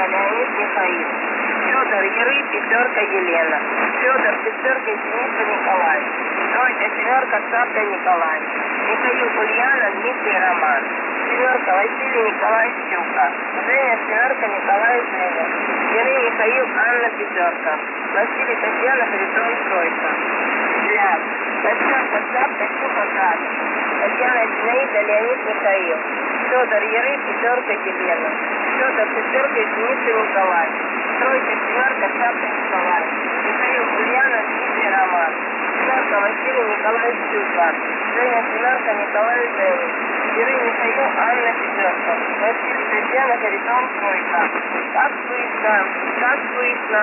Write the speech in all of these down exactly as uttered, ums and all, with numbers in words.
Леонид, Михаил. Федор, Яры, пятерка, Елена. Федор, пятерка, Дениса, Николай. Тройка, семерка, Савка, Николай. Михаил, Ульяна, Дмитрий, Роман. Семерка, Василий, Николай, Стюка. Женя, семерка, Николай, Женя. Яры, Михаил, Анна, пятерка. Василий, Татьяна, Харитон, тройка. Ляп. Пятерка, Савка, Стюка, Кат. Татьяна, Зинаида, Леонид, Михаил. Федор, Яры, пятерка, Елена. Федор, пятерка, Дениса, Николай. Тройка, семерка, Савка, Николай. Михаил, Ульяна, Дмитрий, Роман. Семерка, Василий, Николай, Стюка. Женя, семерка, Николай, Женя. Яры, Михаил, Анна, пятерка. Василий, Татьяна, Харитон, тройка. Как слышно, как слышно.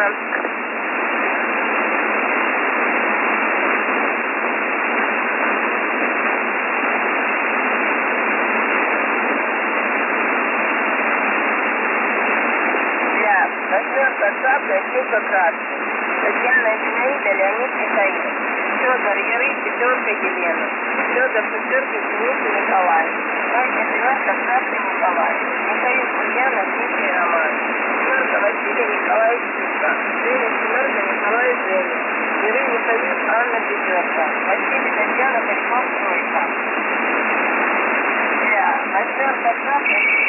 Восьмерка, Савка, Стюка, Кат. Татьяна, Зинаида, Леонид, Михаил. Федор, Яры, пятерка, Елена. Федор, пятерка, Дениса, Николай. Тройка, семерка, Савка, Николай. Михаил, Ульяна, Дмитрий, Роман. Семерка, Василий, Николай, Стюка. Женя, семерка, Николай, Женя. Яры, Михаил, Анна, пятерка. Василий, Татьяна, Харитон, тройка. Восьмерка, Савка,